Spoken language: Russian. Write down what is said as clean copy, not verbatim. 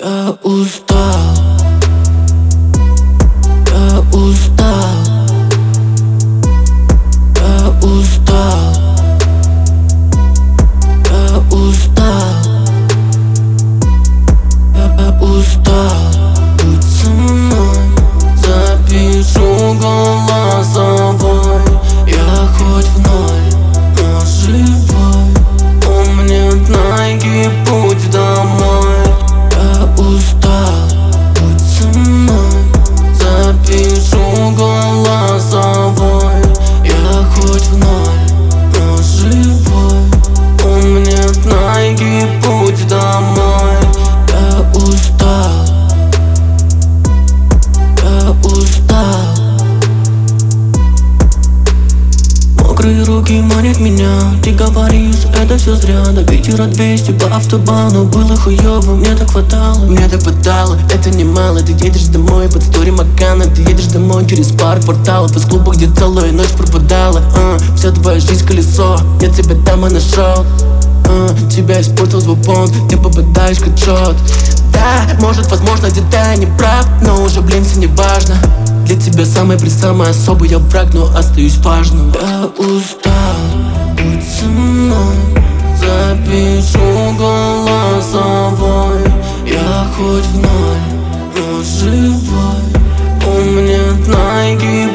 Я устал, я устал, я устал, я устал, я устал. Будь со мной, запишу голосовой. Я хоть в ноль, но живой. Помнит Найки путь домой. Я устал, будь со мной, запишу голосовой. Я хоть в ноль, но живой. Помнит Найки путь домой. Я устал, я устал. Мокрые руки манят меня. Ты говоришь, это все зря. До Питера 200 по автобану. Было хуёво, мне так хватало. Это немало, ты едешь домой под стори Макана. Ты едешь домой через парк порталов. Из клуба, где целую ночь пропадала. Вся твоя жизнь колесо, я тебя там и нашел. Тебя испортил звук понт, ты попадаешь в качет. Да, может, возможно, где-то я не прав, но уже, блин, все не важно. Для тебя самый особый я враг, но остаюсь важным. Я устал, будь со мной, запишу голосовой. Я хоть в ноль, но живой. Помнит Найки